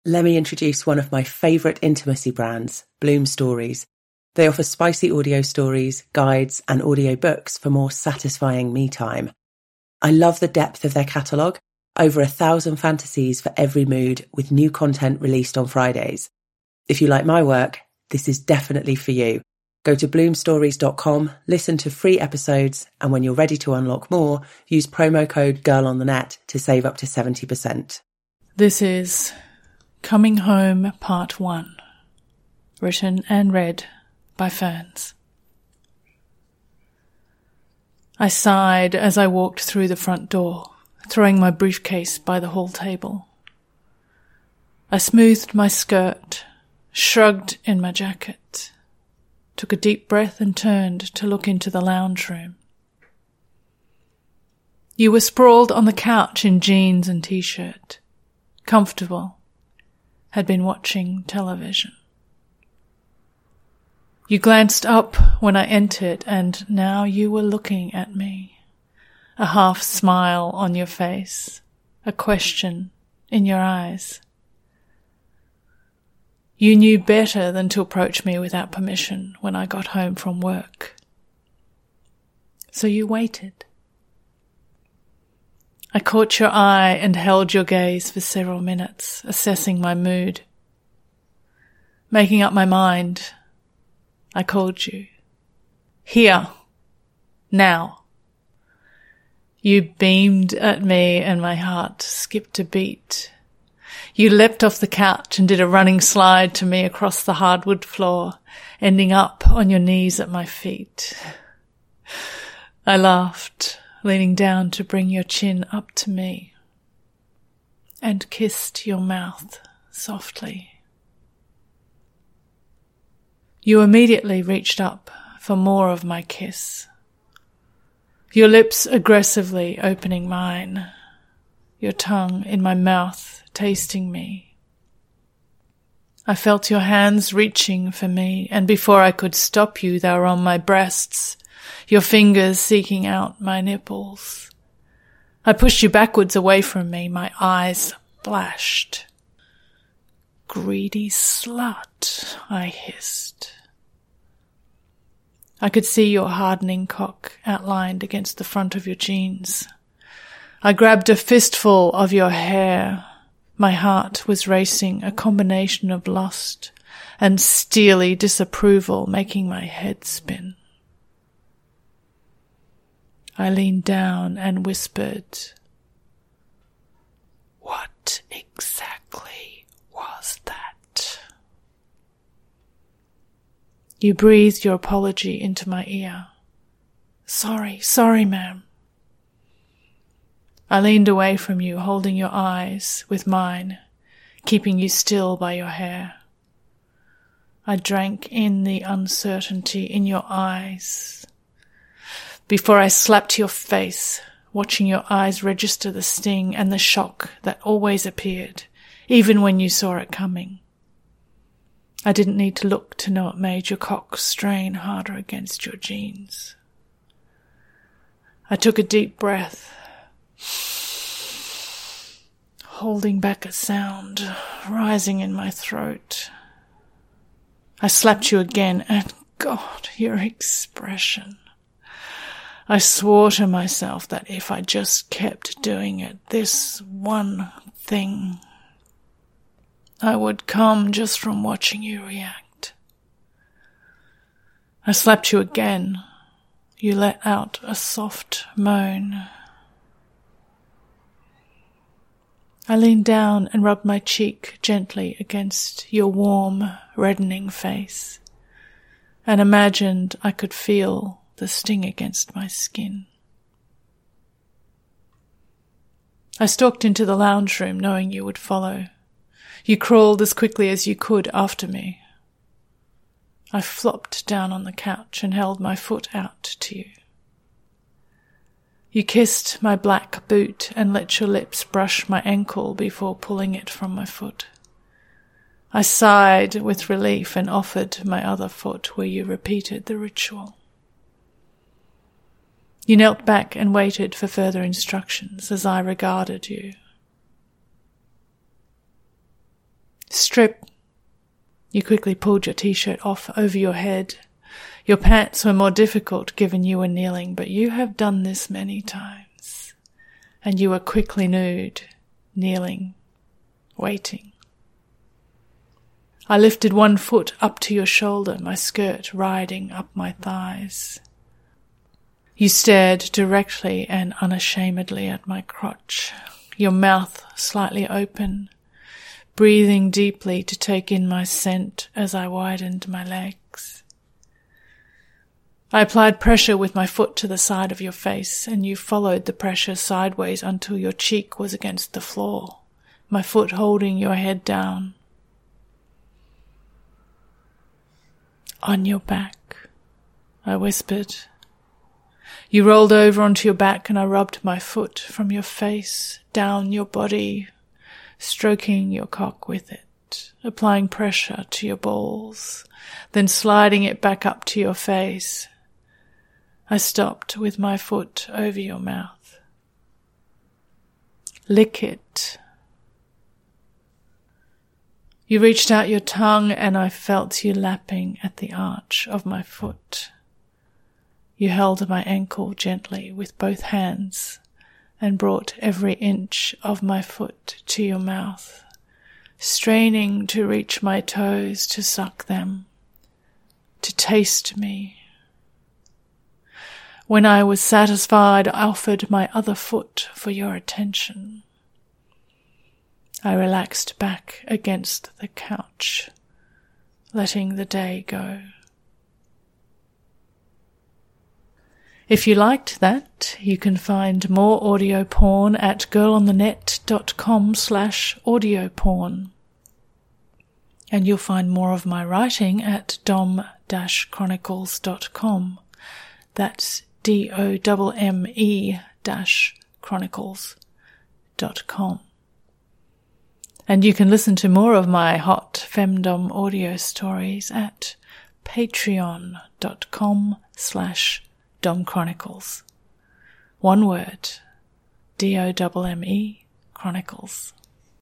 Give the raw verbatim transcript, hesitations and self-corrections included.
Let me introduce one of my favourite intimacy brands, Bloom Stories. They offer spicy audio stories, guides, and audio books for more satisfying me time. I love the depth of their catalogue, over a thousand fantasies for every mood, with new content released on Fridays. If you like my work, this is definitely for you. Go to bloom stories dot com, listen to free episodes, and when you're ready to unlock more, use promo code GIRLONTHENET to save up to seventy percent. This is Coming Home Part one, written and read by Ferns. I sighed as I walked through the front door, throwing my briefcase by the hall table. I smoothed my skirt, shrugged in my jacket, took a deep breath and turned to look into the lounge room. You were sprawled on the couch in jeans and t-shirt, comfortable, had been watching television. You glanced up when I entered, and now you were looking at me, a half smile on your face, a question in your eyes. You knew better than to approach me without permission when I got home from work. So you waited. I caught your eye and held your gaze for several minutes, assessing my mood. Making up my mind, I called you. Here. Now. You beamed at me and my heart skipped a beat. You leapt off the couch and did a running slide to me across the hardwood floor, ending up on your knees at my feet. I laughed, leaning down to bring your chin up to me, and kissed your mouth softly. You immediately reached up for more of my kiss, your lips aggressively opening mine, your tongue in my mouth tasting me. I felt your hands reaching for me, and before I could stop you, they were on my breasts, your fingers seeking out my nipples. I pushed you backwards away from me, my eyes flashed. Greedy slut, I hissed. I could see your hardening cock outlined against the front of your jeans. I grabbed a fistful of your hair. My heart was racing, a combination of lust and steely disapproval making my head spin. I leaned down and whispered, "What exactly was that?" You breathed your apology into my ear. "Sorry, sorry, ma'am." I leaned away from you, holding your eyes with mine, keeping you still by your hair. I drank in the uncertainty in your eyes before I slapped your face, watching your eyes register the sting and the shock that always appeared, even when you saw it coming. I didn't need to look to know it made your cock strain harder against your jeans. I took a deep breath, holding back a sound rising in my throat. I slapped you again, and God, your expression. I swore to myself that if I just kept doing it, this one thing, I would come just from watching you react. I slapped you again. You let out a soft moan. I leaned down and rubbed my cheek gently against your warm, reddening face, and imagined I could feel the sting against my skin. I stalked into the lounge room knowing you would follow. You crawled as quickly as you could after me. I flopped down on the couch and held my foot out to you. You kissed my black boot and let your lips brush my ankle before pulling it from my foot. I sighed with relief and offered my other foot where you repeated the ritual. You knelt back and waited for further instructions as I regarded you. Strip. You quickly pulled your t-shirt off over your head. Your pants were more difficult given you were kneeling, but you have done this many times. And you were quickly nude, kneeling, waiting. I lifted one foot up to your shoulder, my skirt riding up my thighs. You stared directly and unashamedly at my crotch, your mouth slightly open, breathing deeply to take in my scent as I widened my legs. I applied pressure with my foot to the side of your face, and you followed the pressure sideways until your cheek was against the floor, my foot holding your head down. On your back, I whispered. You rolled over onto your back and I rubbed my foot from your face down your body, stroking your cock with it, applying pressure to your balls, then sliding it back up to your face. I stopped with my foot over your mouth. Lick it. You reached out your tongue and I felt you lapping at the arch of my foot. You held my ankle gently with both hands and brought every inch of my foot to your mouth, straining to reach my toes to suck them, to taste me. When I was satisfied, I offered my other foot for your attention. I relaxed back against the couch, letting the day go. If you liked that, you can find more audio porn at girlonthenet.com slash audio porn. And you'll find more of my writing at dom dash chronicles dot com. That's D O M M E dash chronicles dot com. And you can listen to more of my hot femdom audio stories at patreon.com slash domchronicles. One word, D O M M E Chronicles.